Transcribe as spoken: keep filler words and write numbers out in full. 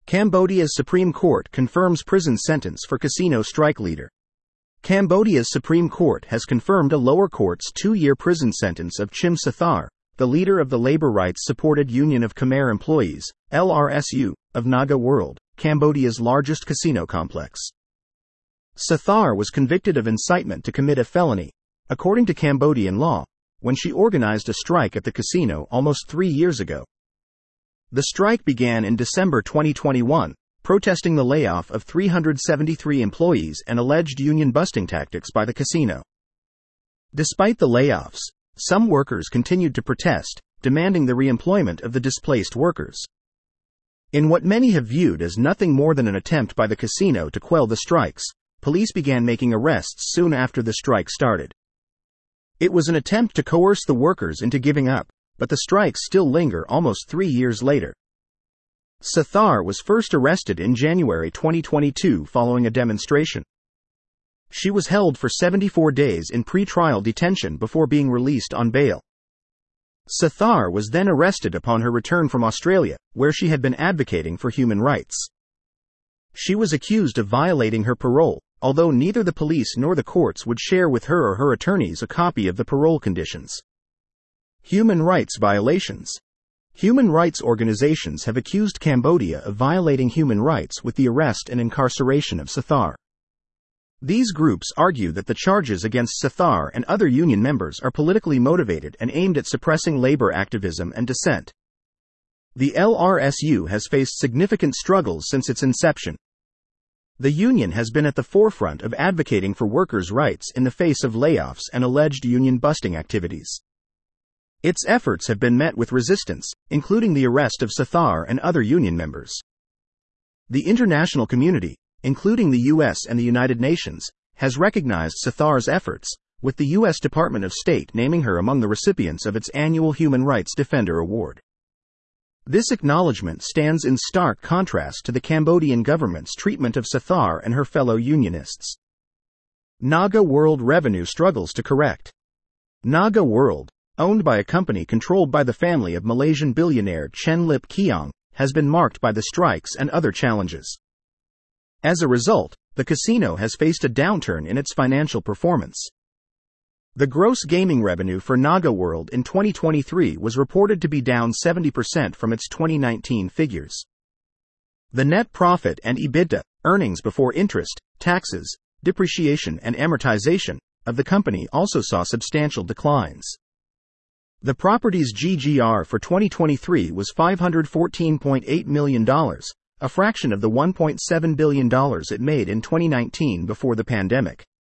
Cambodia's Supreme Court confirms prison sentence for casino strike leader. Cambodia's Supreme Court has confirmed a lower court's two-year prison sentence of Chim Sathar, the leader of the labor rights-supported Union of Khmer Employees, L R S U, of Naga World, Cambodia's largest casino complex. Sathar was convicted of incitement to commit a felony, according to Cambodian law, when she organized a strike at the casino almost three years ago. The strike began in December twenty twenty-one, protesting the layoff of three hundred seventy-three employees and alleged union-busting tactics by the casino. Despite the layoffs, some workers continued to protest, demanding the reemployment of the displaced workers. In what many have viewed as nothing more than an attempt by the casino to quell the strikes, police began making arrests soon after the strike started. It was an attempt to coerce the workers into giving up, but the strikes still linger almost three years later. Sathar was first arrested in January twenty twenty-two following a demonstration. She was held for seventy-four days in pre-trial detention before being released on bail. Sathar was then arrested upon her return from Australia, where she had been advocating for human rights. She was accused of violating her parole, although neither the police nor the courts would share with her or her attorneys a copy of the parole conditions. Human rights violations. Human rights organizations have accused Cambodia of violating human rights with the arrest and incarceration of Sathar. These groups argue that the charges against Sathar and other union members are politically motivated and aimed at suppressing labor activism and dissent. The L R S U has faced significant struggles since its inception. The union has been at the forefront of advocating for workers' rights in the face of layoffs and alleged union-busting activities. Its efforts have been met with resistance, including the arrest of Sathar and other union members. The international community, including the U S and the United Nations, has recognized Sathar's efforts, with the U S Department of State naming her among the recipients of its annual Human Rights Defender Award. This acknowledgement stands in stark contrast to the Cambodian government's treatment of Sathar and her fellow unionists. Naga World revenue struggles to correct. Naga World, owned by a company controlled by the family of Malaysian billionaire Chen Lip Keong, has been marked by the strikes and other challenges. As a result, the casino has faced a downturn in its financial performance. The gross gaming revenue for Naga World in twenty twenty-three was reported to be down seventy percent from its twenty nineteen figures. The net profit and EBITDA, earnings before interest, taxes, depreciation and amortization, of the company also saw substantial declines. The property's G G R for twenty twenty-three was five hundred fourteen point eight million dollars, a fraction of the one point seven billion dollars it made in twenty nineteen before the pandemic.